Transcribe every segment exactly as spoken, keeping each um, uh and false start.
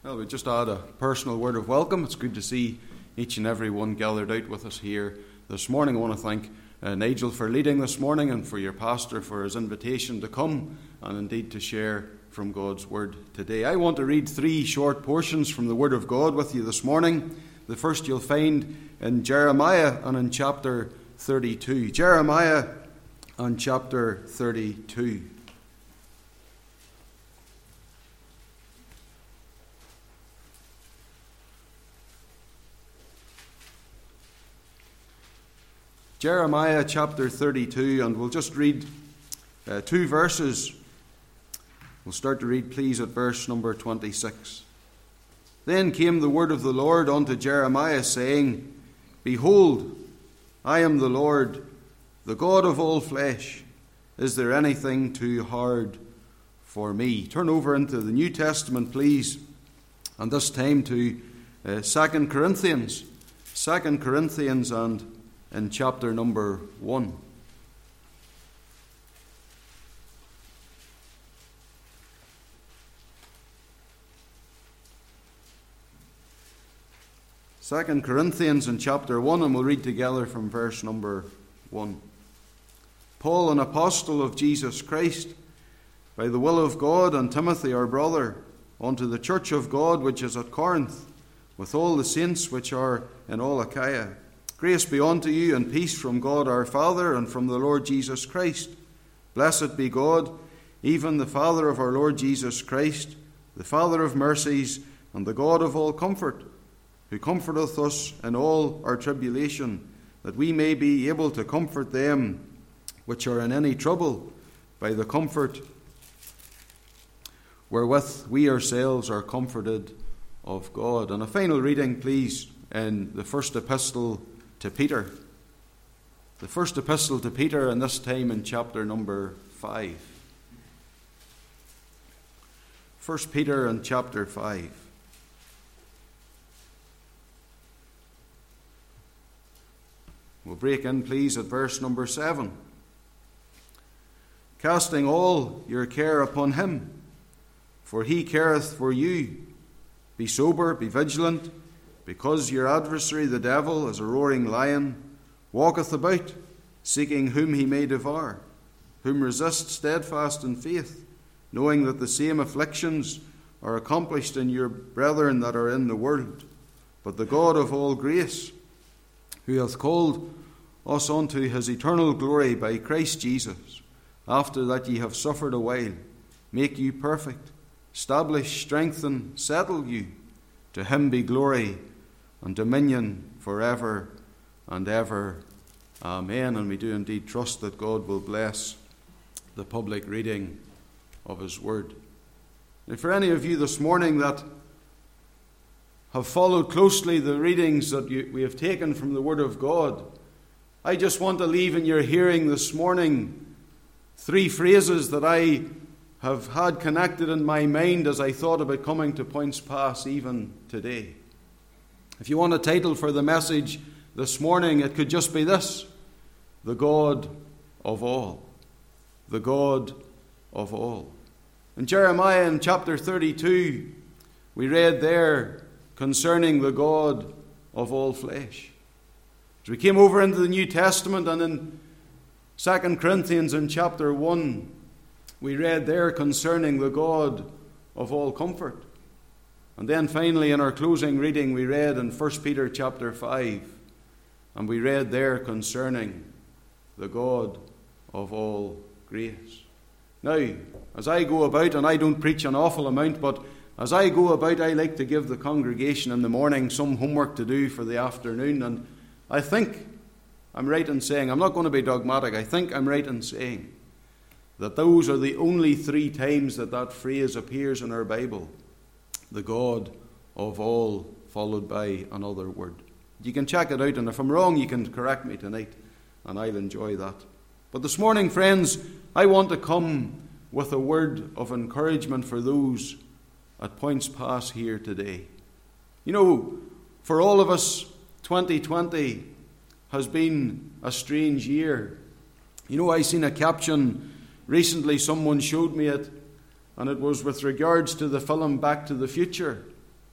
Well, we just add a personal word of welcome. It's good to see each and every one gathered out with us here this morning. I want to thank uh, Nigel for leading this morning and for your pastor for his invitation to come and indeed to share from God's Word today. I want to read three short portions from the Word of God with you this morning. The first you'll find in Jeremiah and in chapter thirty-two. Jeremiah and chapter thirty-two. Jeremiah chapter thirty-two, and we'll just read uh, two verses. We'll start to read, please, at verse number twenty-six. Then came the word of the Lord unto Jeremiah, saying, Behold, I am the Lord, the God of all flesh. Is there anything too hard for me? Turn over into the New Testament, please, and this time to uh, Second Corinthians. Second Corinthians and in chapter number one. Second Corinthians in chapter one, and we'll read together from verse number one. Paul, an apostle of Jesus Christ, by the will of God, and Timothy our brother, unto the church of God which is at Corinth, with all the saints which are in all Achaia. Grace be unto you, and peace from God our Father and from the Lord Jesus Christ. Blessed be God, even the Father of our Lord Jesus Christ, the Father of mercies, and the God of all comfort, who comforteth us in all our tribulation, that we may be able to comfort them which are in any trouble, by the comfort wherewith we ourselves are comforted of God. And a final reading, please, in the first epistle to Peter. The first epistle to Peter, and this time in chapter number five. First Peter and chapter five. We'll break in, please, at verse number seven. Casting all your care upon him, for he careth for you. Be sober, be vigilant, because your adversary the devil, as a roaring lion, walketh about, seeking whom he may devour, whom resist steadfast in faith, knowing that the same afflictions are accomplished in your brethren that are in the world. But the God of all grace, who hath called us unto his eternal glory by Christ Jesus, after that ye have suffered a while, make you perfect, establish, strengthen, settle you. To him be glory and dominion forever and ever. Amen. And we do indeed trust that God will bless the public reading of his word. And for any of you this morning that have followed closely the readings that you, we have taken from the word of God, I just want to leave in your hearing this morning three phrases that I have had connected in my mind as I thought about coming to Points Pass even today. If you want a title for the message this morning, it could just be this: the God of all. The God of all. In Jeremiah in chapter thirty-two, we read there concerning the God of all flesh. As we came over into the New Testament and in Second Corinthians in chapter one, we read there concerning the God of all comfort. And then finally in our closing reading we read in First Peter chapter five, and we read there concerning the God of all grace. Now, as I go about, and I don't preach an awful amount, but as I go about, I like to give the congregation in the morning some homework to do for the afternoon. And I think I'm right in saying, I'm not going to be dogmatic, I think I'm right in saying that those are the only three times that that phrase appears in our Bible. The God of all, followed by another word. You can check it out, and if I'm wrong, you can correct me tonight, and I'll enjoy that. But this morning, friends, I want to come with a word of encouragement for those at Points Pass here today. You know, for all of us, twenty twenty has been a strange year. You know, I seen a caption recently, someone showed me it, and it was with regards to the film Back to the Future.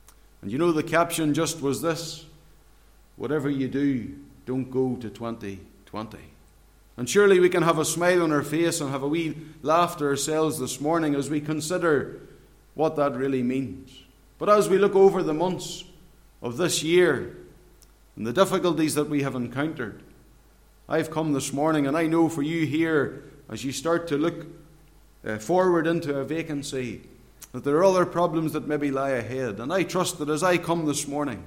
And you know, the caption just was this: whatever you do, don't go to twenty twenty. And surely we can have a smile on our face and have a wee laugh to ourselves this morning as we consider what that really means. But as we look over the months of this year and the difficulties that we have encountered, I've come this morning, and I know for you here, as you start to look uh, forward into a vacancy, that there are other problems that maybe lie ahead. And I trust that as I come this morning,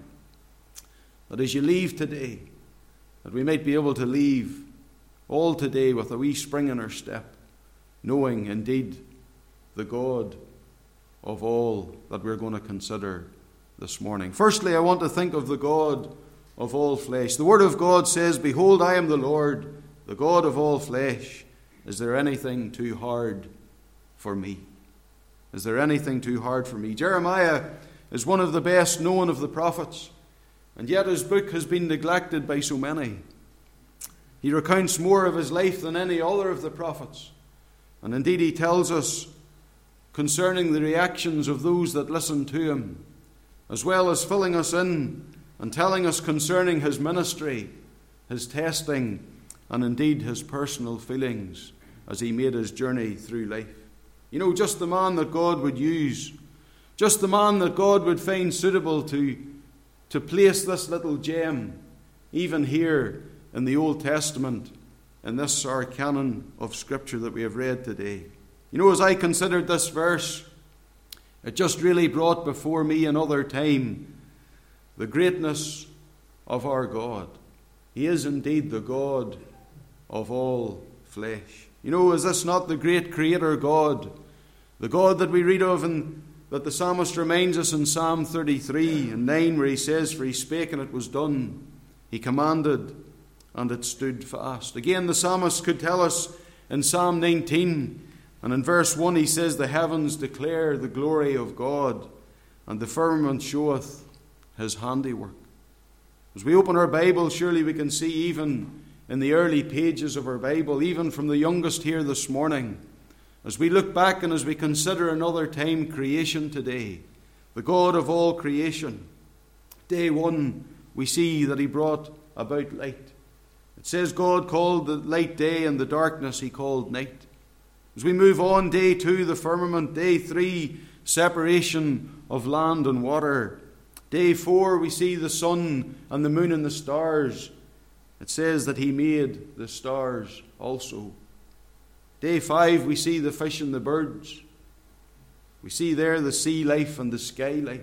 that as you leave today, that we might be able to leave all today with a wee spring in our step, knowing indeed the God of all that we're going to consider this morning. Firstly, I want to think of the God of all flesh. The Word of God says, "Behold, I am the Lord, the God of all flesh. Is there anything too hard for me?" Is there anything too hard for me? Jeremiah is one of the best known of the prophets, and yet his book has been neglected by so many. He recounts more of his life than any other of the prophets. And indeed he tells us concerning the reactions of those that listen to him, as well as filling us in and telling us concerning his ministry, his testing, and indeed his personal feelings as he made his journey through life. You know, just the man that God would use, just the man that God would find suitable to, to place this little gem, even here in the Old Testament, in this our canon of Scripture that we have read today. You know, as I considered this verse, it just really brought before me another time the greatness of our God. He is indeed the God of all flesh. You know, is this not the great Creator God, the God that we read of and that the psalmist reminds us in Psalm thirty-three and nine, where he says, "For he spake and it was done. He commanded and it stood fast." Again, the psalmist could tell us in Psalm nineteen, and in verse one he says, "The heavens declare the glory of God, and the firmament showeth his handiwork." As we open our Bible, surely we can see even in the early pages of our Bible, even from the youngest here this morning, as we look back and as we consider another time creation today, the God of all creation. Day one, we see that he brought about light. It says God called the light day, and the darkness he called night. As we move on, day two, the firmament. Day three, separation of land and water. Day four, we see the sun and the moon and the stars. It says that he made the stars also. Day five, we see the fish and the birds. We see there the sea life and the sky life.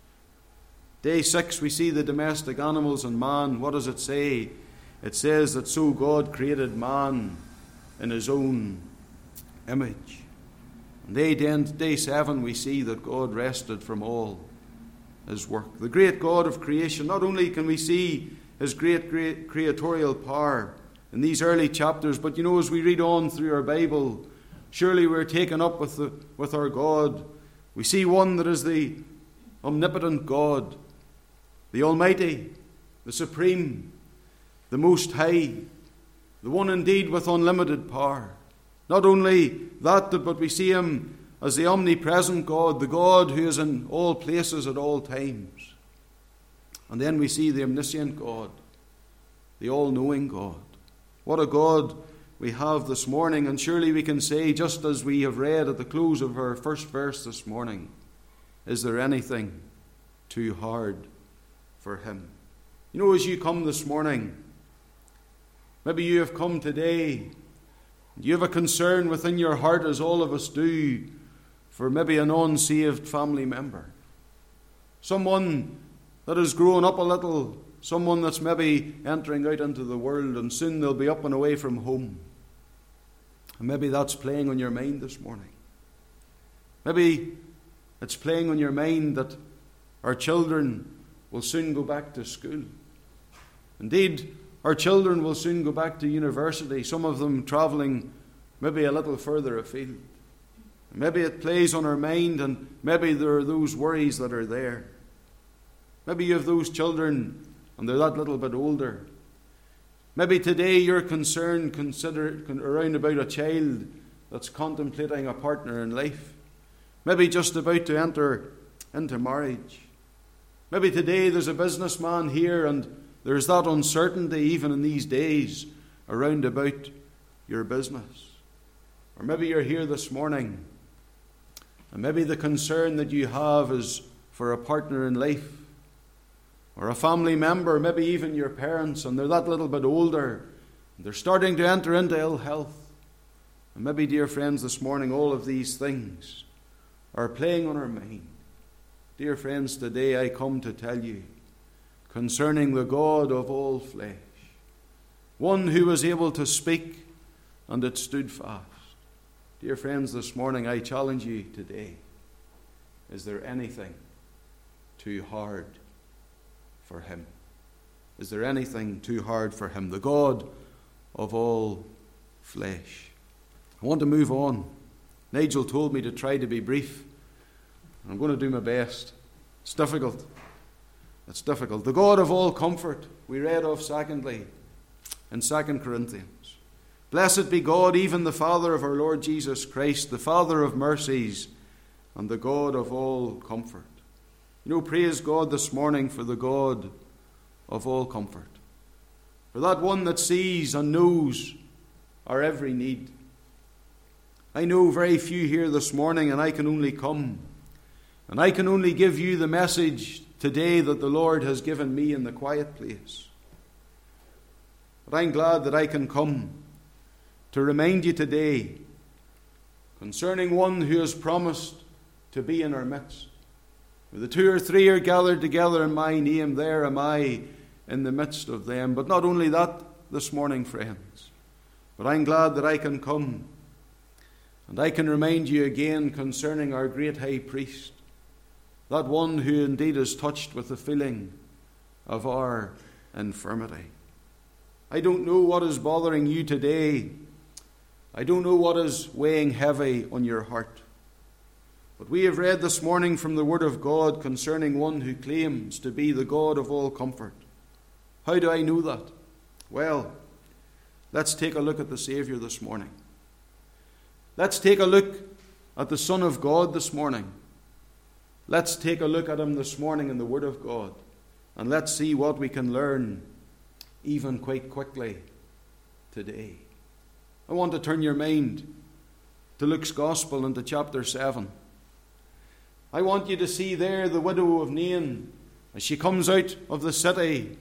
Day six, we see the domestic animals and man. What does it say? It says that so God created man in his own image. And day, day seven, we see that God rested from all his work. The great God of creation. Not only can we see his great, great creatorial power in these early chapters, but you know, as we read on through our Bible, surely we're taken up with, the, with our God. We see one that is the omnipotent God, the Almighty, the Supreme, the Most High, the one indeed with unlimited power. Not only that, but we see him as the omnipresent God, the God who is in all places at all times. And then we see the omniscient God, the all-knowing God. What a God we have this morning, and surely we can say, just as we have read at the close of our first verse this morning, is there anything too hard for him? You know, as you come this morning, maybe you have come today, you have a concern within your heart, as all of us do, for maybe an unsaved family member. Someone that has grown up a little, someone that's maybe entering out into the world, and soon they'll be up and away from home. And maybe that's playing on your mind this morning. Maybe it's playing on your mind that our children will soon go back to school. Indeed, our children will soon go back to university, some of them travelling maybe a little further afield. Maybe it plays on our mind, and maybe there are those worries that are there. Maybe you have those children and they're that little bit older. Maybe today you're concerned consider, around about a child that's contemplating a partner in life. Maybe just about to enter into marriage. Maybe today there's a businessman here and there's that uncertainty even in these days around about your business. Or maybe you're here this morning and maybe the concern that you have is for a partner in life or a family member, maybe even your parents, and they're that little bit older and they're starting to enter into ill health. And maybe, dear friends, this morning all of these things are playing on our mind. Dear friends, today I come to tell you concerning the God of all flesh, one who was able to speak and it stood fast. Dear friends, this morning I challenge you today, is there anything too hard for him? Is there anything too hard for him? The God of all flesh. I want to move on. Nigel told me to try to be brief. I'm going to do my best. It's difficult. It's difficult. The God of all comfort, we read of secondly in Second Corinthians. Blessed be God, even the Father of our Lord Jesus Christ, the Father of mercies and the God of all comfort. You know, praise God this morning for the God of all comfort. For that one that sees and knows our every need. I know very few here this morning, and I can only come and I can only give you the message today that the Lord has given me in the quiet place. But I'm glad that I can come to remind you today concerning one who has promised to be in our midst. Where the two or three are gathered together in my name, there am I in the midst of them. But not only that this morning, friends, but I'm glad that I can come and I can remind you again concerning our great high priest, that one who indeed is touched with the feeling of our infirmity. I don't know what is bothering you today. I don't know what is weighing heavy on your heart. But we have read this morning from the Word of God concerning one who claims to be the God of all comfort. How do I know that? Well, let's take a look at the Saviour this morning. Let's take a look at the Son of God this morning. Let's take a look at him this morning in the Word of God. And let's see what we can learn even quite quickly today. I want to turn your mind to Luke's Gospel into chapter seven. I want you to see there the widow of Nain as she comes out of the city.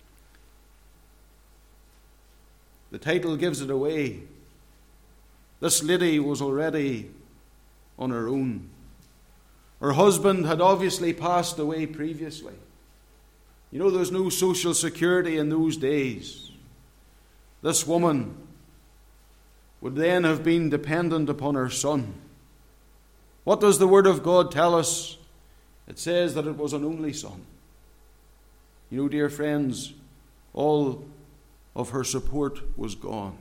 The title gives it away. This lady was already on her own. Her husband had obviously passed away previously. You know, there's no social security in those days. This woman would then have been dependent upon her son. What does the Word of God tell us? It says that it was an only son. You know, dear friends, all of her support was gone.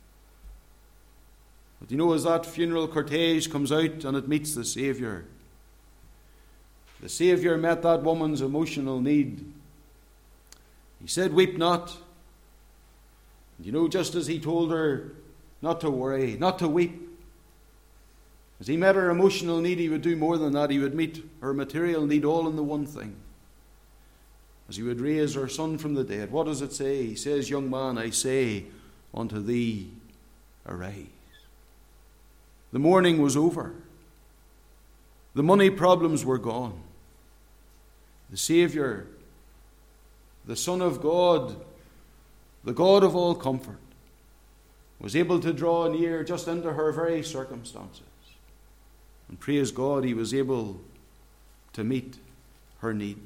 But you know, as that funeral cortege comes out and it meets the Saviour, the Saviour met that woman's emotional need. He said, "Weep not." And you know, just as he told her not to worry, not to weep, as he met her emotional need, he would do more than that. He would meet her material need all in the one thing. As he would raise her son from the dead. What does it say? He says, "Young man, I say unto thee, arise." The mourning was over. The money problems were gone. The Saviour, the Son of God, the God of all comfort, was able to draw near just into her very circumstances. And praise God, he was able to meet her need.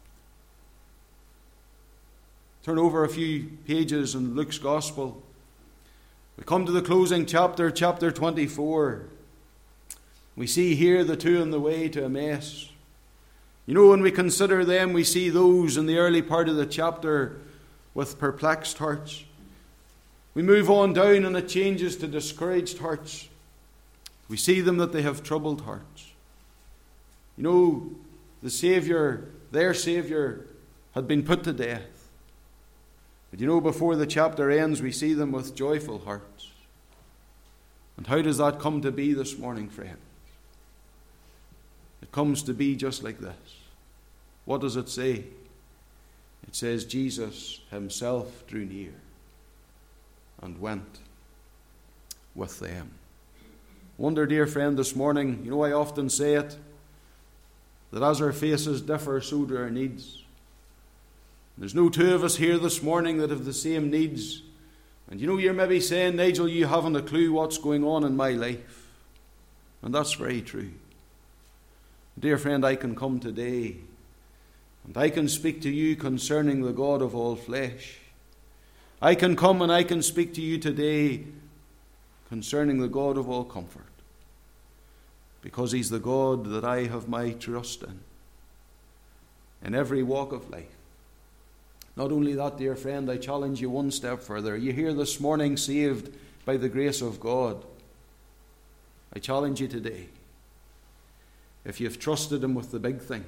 Turn over a few pages in Luke's Gospel. We come to the closing chapter, chapter twenty-four. We see here the two on the way to Emmaus. You know, when we consider them, we see those in the early part of the chapter with perplexed hearts. We move on down and it changes to discouraged hearts. We see them that they have troubled hearts. You know, the Saviour, their Saviour, had been put to death. But you know, before the chapter ends, we see them with joyful hearts. And how does that come to be this morning, friends? It comes to be just like this. What does it say? It says Jesus himself drew near and went with them. Wonder, dear friend, this morning, you know I often say it, that as our faces differ, so do our needs. There's no two of us here this morning that have the same needs. And you know, you're maybe saying, Nigel, you haven't a clue what's going on in my life. And that's very true. Dear friend, I can come today and I can speak to you concerning the God of all flesh. I can come and I can speak to you today concerning the God of all comfort, because he's the God that I have my trust in, in every walk of life. Not only that, dear friend, I challenge you one step further. You here this morning saved by the grace of God. I challenge you today, if you've trusted him with the big thing,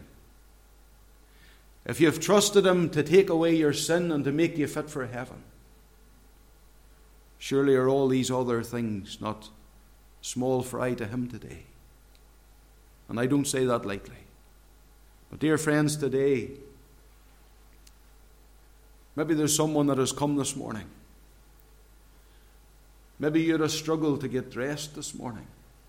if you've trusted him to take away your sin and to make you fit for heaven, surely are all these other things not small fry to him today. And I don't say that lightly. But dear friends, today, maybe there's someone that has come this morning. Maybe you had a struggle to get dressed this morning.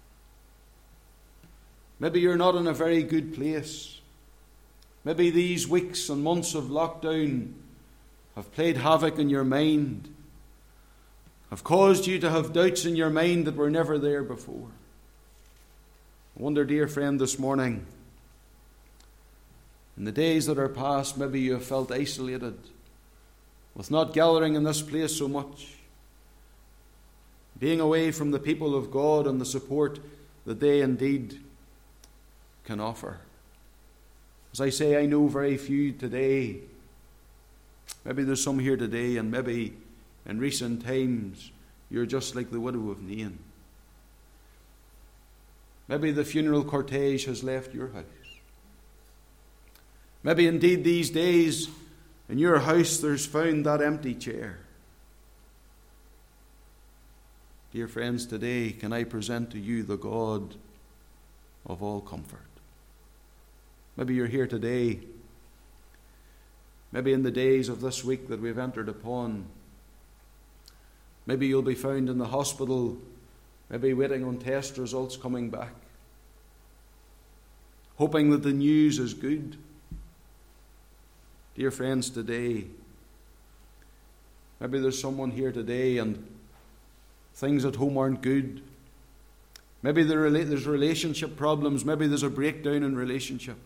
Maybe you're not in a very good place. Maybe these weeks and months of lockdown have played havoc in your mind, have caused you to have doubts in your mind that were never there before. I wonder, dear friend, this morning, in the days that are past, maybe you have felt isolated with not gathering in this place so much, being away from the people of God and the support that they indeed can offer. As I say, I know very few today. Maybe there's some here today, and maybe in recent times you're just like the widow of Nain. Maybe the funeral cortege has left your house. Maybe indeed these days in your house there's found that empty chair. Dear friends, today can I present to you the God of all comfort. Maybe you're here today, maybe in the days of this week that we've entered upon, maybe you'll be found in the hospital, maybe waiting on test results coming back, hoping that the news is good. Dear friends, today, maybe there's someone here today and things at home aren't good. Maybe there's relationship problems. Maybe there's a breakdown in relationship.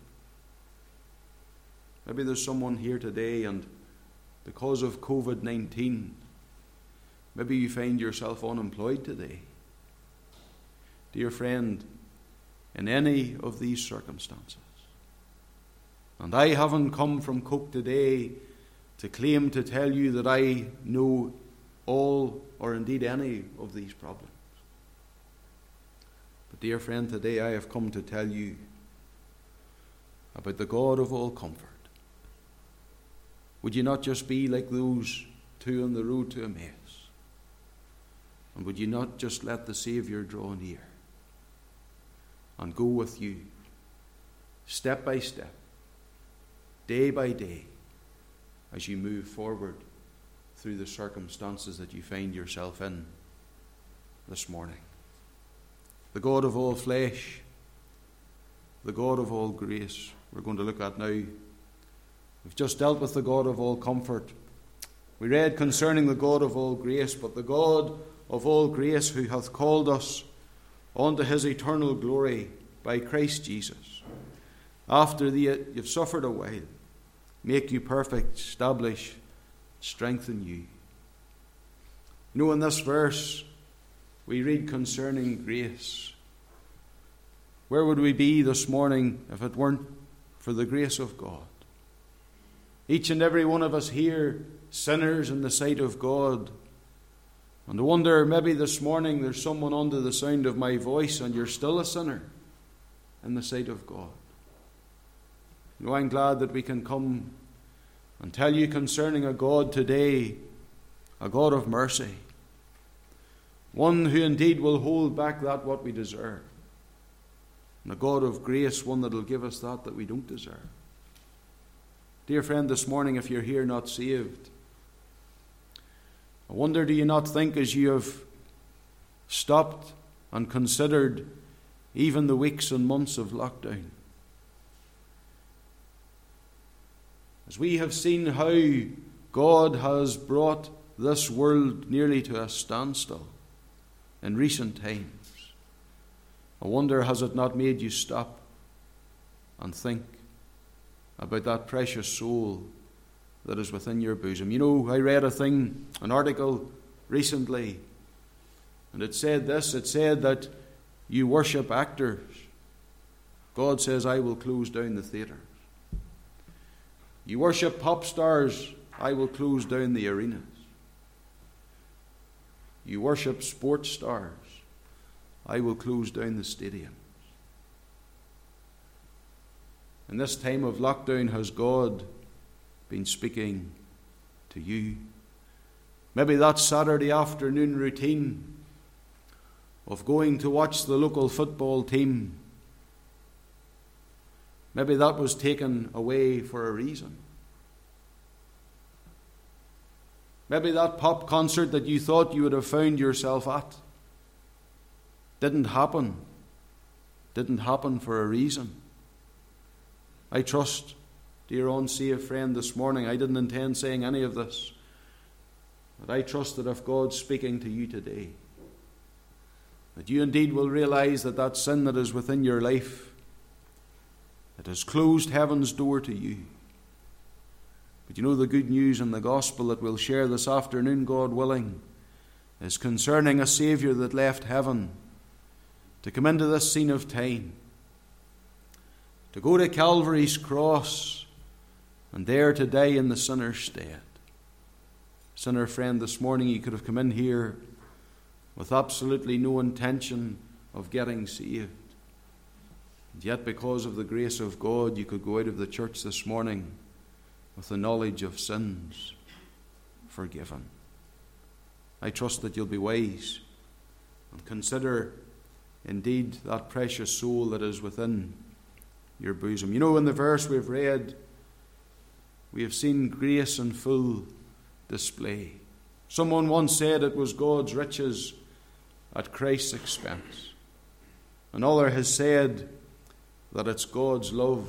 Maybe there's someone here today and because of covid nineteen, maybe you find yourself unemployed today. Dear friend, in any of these circumstances, and I haven't come from Coke today to claim to tell you that I know all or indeed any of these problems. But dear friend, today I have come to tell you about the God of all comfort. Would you not just be like those two on the road to Emmaus? And would you not just let the Saviour draw near and go with you, step by step, day by day, as you move forward through the circumstances that you find yourself in this morning? The God of all flesh, the God of all grace, we're going to look at now. We've just dealt with the God of all comfort. We read concerning the God of all grace, but the God of all grace who hath called us unto his eternal glory by Christ Jesus, after the, you've suffered a while, make you perfect, establish, strengthen you. You know, in this verse, we read concerning grace. Where would we be this morning if it weren't for the grace of God? Each and every one of us here, sinners in the sight of God. And I wonder, maybe this morning there's someone under the sound of my voice and you're still a sinner in the sight of God. You know, I'm glad that we can come and tell you concerning a God today, a God of mercy, one who indeed will hold back that what we deserve, and a God of grace, one that will give us that that we don't deserve. Dear friend, this morning, if you're here not saved, I wonder, do you not think as you have stopped and considered even the weeks and months of lockdown, as we have seen how God has brought this world nearly to a standstill in recent times, I wonder, has it not made you stop and think about that precious soul that is within your bosom? You know, I read a thing, an article recently, and it said this, it said that you worship actors. God says, I will close down the theatres. You worship pop stars, I will close down the arenas. You worship sports stars, I will close down the stadiums. In this time of lockdown, has God been speaking to you? Maybe that Saturday afternoon routine of going to watch the local football team, maybe that was taken away for a reason. Maybe that pop concert that you thought you would have found yourself at didn't happen. Didn't happen for a reason. I trust, dear unsaved friend, this morning, I didn't intend saying any of this, but I trust that if God's speaking to you today, that you indeed will realize that that sin that is within your life, it has closed heaven's door to you. But you know, the good news in the gospel that we'll share this afternoon, God willing, is concerning a Saviour that left heaven to come into this scene of time, to go to Calvary's cross, and there to die in the sinner's stead. Sinner friend, this morning you could have come in here with absolutely no intention of getting saved. And yet, because of the grace of God, you could go out of the church this morning with the knowledge of sins forgiven. I trust that you'll be wise and consider indeed that precious soul that is within your bosom. You know, in the verse we've read, we have seen grace in full display. Someone once said it was God's riches at Christ's expense. Another has said that it's God's love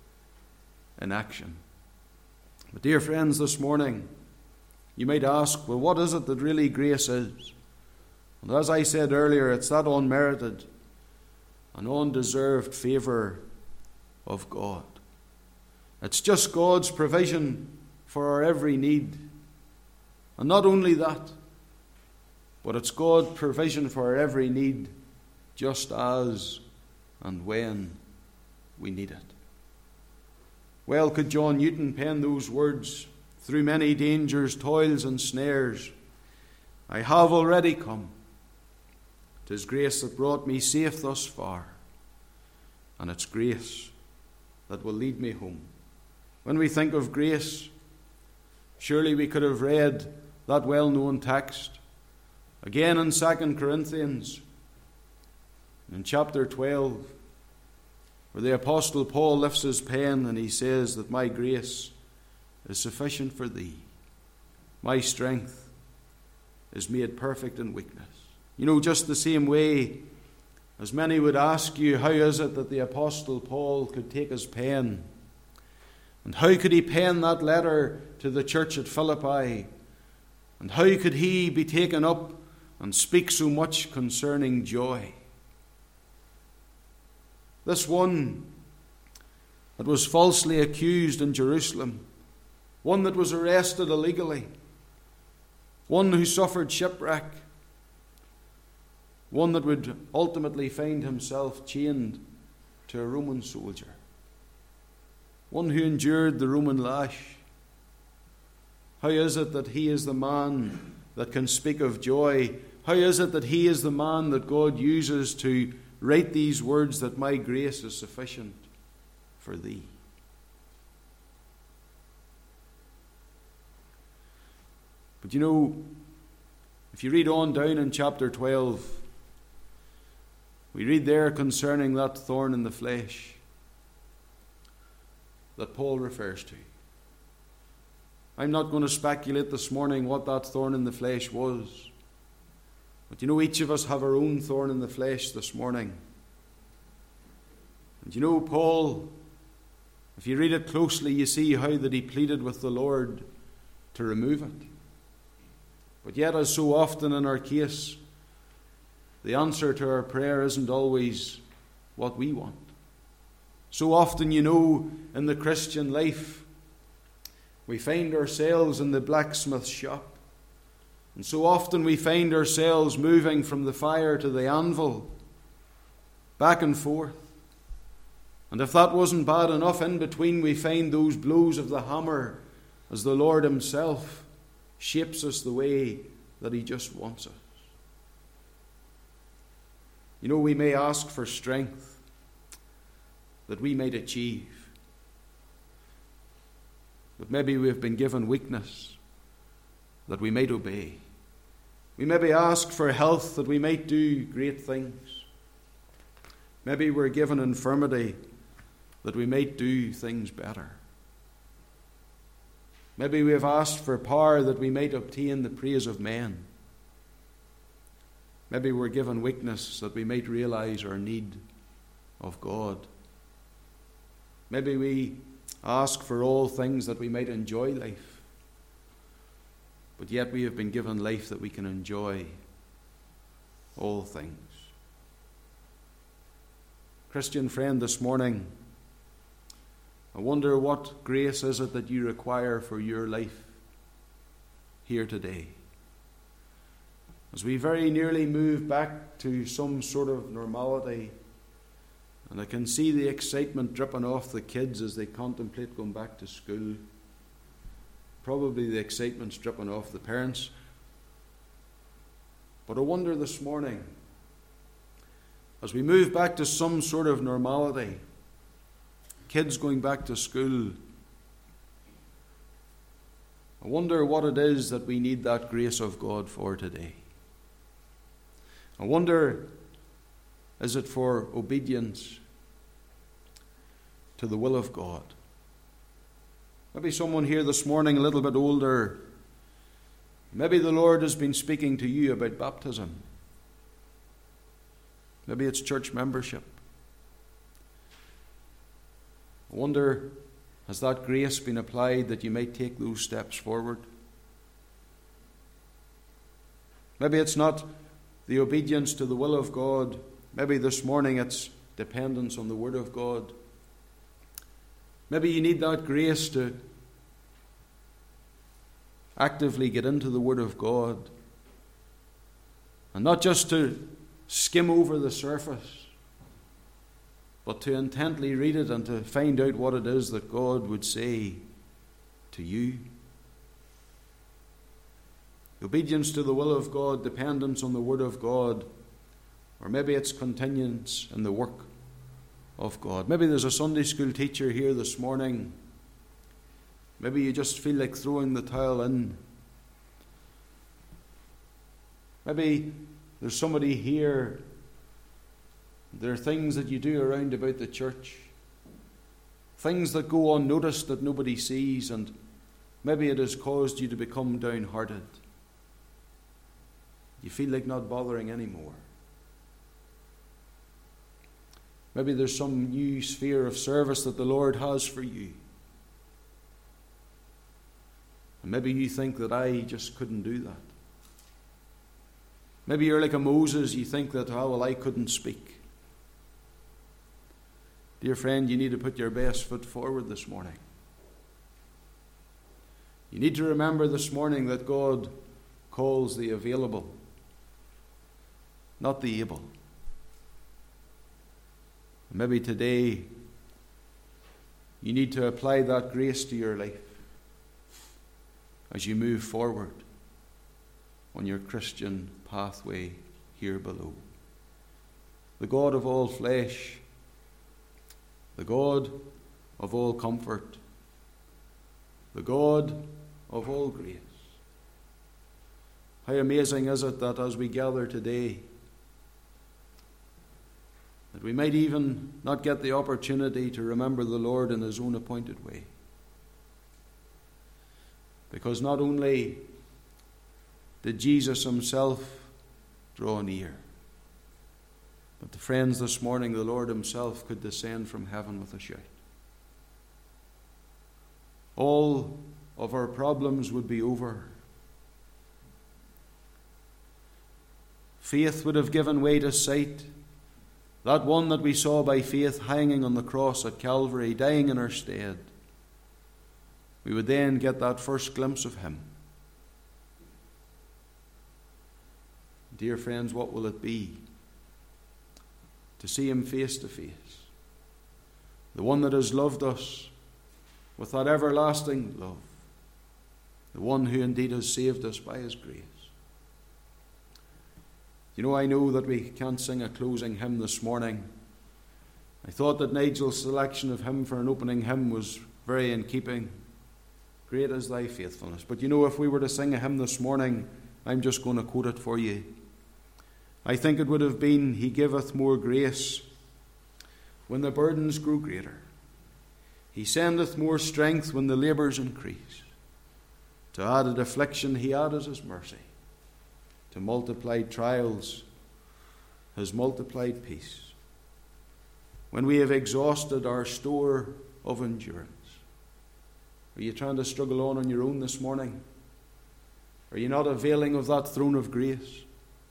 in action. But dear friends, this morning, you might ask, well, what is it that really grace is? And as I said earlier, it's that unmerited and undeserved favour of God. It's just God's provision for our every need. And not only that, but it's God's provision for our every need just as and when we need it. Well, could John Newton pen those words, through many dangers, toils and snares, I have already come. 'Tis grace that brought me safe thus far, and it's grace that will lead me home. When we think of grace, surely we could have read that well-known text again in Second Corinthians, in chapter twelve, where the Apostle Paul lifts his pen and he says that my grace is sufficient for thee. My strength is made perfect in weakness. You know, just the same way as many would ask you, how is it that the Apostle Paul could take his pen? And how could he pen that letter to the church at Philippi? And how could he be taken up and speak so much concerning joy? This one that was falsely accused in Jerusalem, one that was arrested illegally, one who suffered shipwreck, one that would ultimately find himself chained to a Roman soldier, one who endured the Roman lash. How is it that he is the man that can speak of joy? How is it that he is the man that God uses to write these words, that my grace is sufficient for thee? But you know, if you read on down in chapter twelve, we read there concerning that thorn in the flesh that Paul refers to. I'm not going to speculate this morning what that thorn in the flesh was. But you know, each of us have our own thorn in the flesh this morning. And you know, Paul, if you read it closely, you see how that he pleaded with the Lord to remove it. But yet, as so often in our case, the answer to our prayer isn't always what we want. So often, you know, in the Christian life, we find ourselves in the blacksmith shop. And so often we find ourselves moving from the fire to the anvil, back and forth. And if that wasn't bad enough, in between we find those blows of the hammer as the Lord himself shapes us the way that he just wants us. You know, we may ask for strength that we might achieve. But maybe we have been given weakness that we might obey. We maybe ask for health that we might do great things. Maybe we're given infirmity that we might do things better. Maybe we have asked for power that we might obtain the praise of men. Maybe we're given weakness that we might realize our need of God. Maybe we ask for all things that we might enjoy life. But yet we have been given life that we can enjoy all things. Christian friend, this morning, I wonder what grace is it that you require for your life here today. As we very nearly move back to some sort of normality, and I can see the excitement dripping off the kids as they contemplate going back to school. Probably the excitement's dripping off the parents. But I wonder this morning, as we move back to some sort of normality, kids going back to school, I wonder what it is that we need that grace of God for today. I wonder, is it for obedience to the will of God? Maybe someone here this morning a little bit older, maybe the Lord has been speaking to you about baptism. Maybe it's church membership. I wonder, has that grace been applied that you might take those steps forward? Maybe it's not the obedience to the will of God. Maybe this morning it's dependence on the Word of God. Maybe you need that grace to actively get into the Word of God. And not just to skim over the surface, but to intently read it and to find out what it is that God would say to you. Obedience to the will of God, dependence on the Word of God, or maybe it's continuance in the work of God. Maybe there's a Sunday school teacher here this morning. Maybe you just feel like throwing the towel in. Maybe there's somebody here. There are things that you do around about the church, things that go unnoticed that nobody sees, and maybe it has caused you to become downhearted. You feel like not bothering anymore. Maybe there's some new sphere of service that the Lord has for you. And maybe you think that I just couldn't do that. Maybe you're like a Moses, you think that, oh, well, I couldn't speak. Dear friend, you need to put your best foot forward this morning. You need to remember this morning that God calls the available, not the able. Maybe today you need to apply that grace to your life as you move forward on your Christian pathway here below. The God of all flesh, the God of all comfort, the God of all grace. How amazing is it that as we gather today, that we might even not get the opportunity to remember the Lord in His own appointed way. Because not only did Jesus himself draw near, but the friends, this morning the Lord himself could descend from heaven with a shout. All of our problems would be over. Faith would have given way to sight. That one that we saw by faith hanging on the cross at Calvary, dying in our stead. We would then get that first glimpse of him. Dear friends, what will it be to see him face to face? The one that has loved us with that everlasting love. The one who indeed has saved us by his grace. You know, I know that we can't sing a closing hymn this morning. I thought that Nigel's selection of hymn for an opening hymn was very in keeping. Great is thy faithfulness. But you know, if we were to sing a hymn this morning, I'm just going to quote it for you. I think it would have been, He giveth more grace when the burdens grew greater. He sendeth more strength when the labours increase. To added affliction he added his mercy. To multiplied trials, his multiplied peace. When we have exhausted our store of endurance. Are you trying to struggle on on your own this morning? Are you not availing of that throne of grace?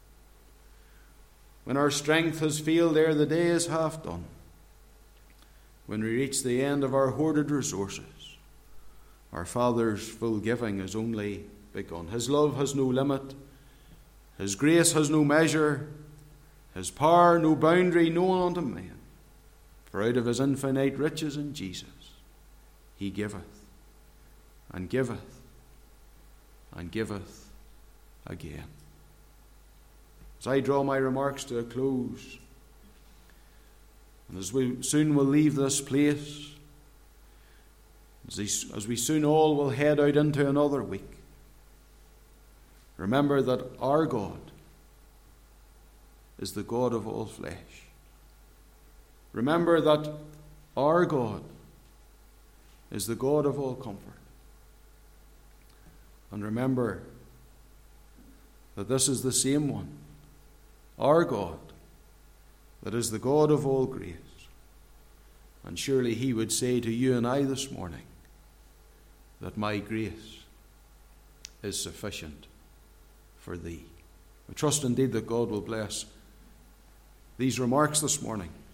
When our strength has failed ere the day is half done. When we reach the end of our hoarded resources. Our Father's full giving is only begun. His love has no limit. His grace has no measure, his power no boundary known unto man. For out of his infinite riches in Jesus, he giveth, and giveth, and giveth again. As I draw my remarks to a close, and as we soon will leave this place, as we soon all will head out into another week, remember that our God is the God of all flesh. Remember that our God is the God of all comfort. And remember that this is the same one, our God, that is the God of all grace. And surely he would say to you and I this morning that my grace is sufficient for thee. I trust indeed that God will bless these remarks this morning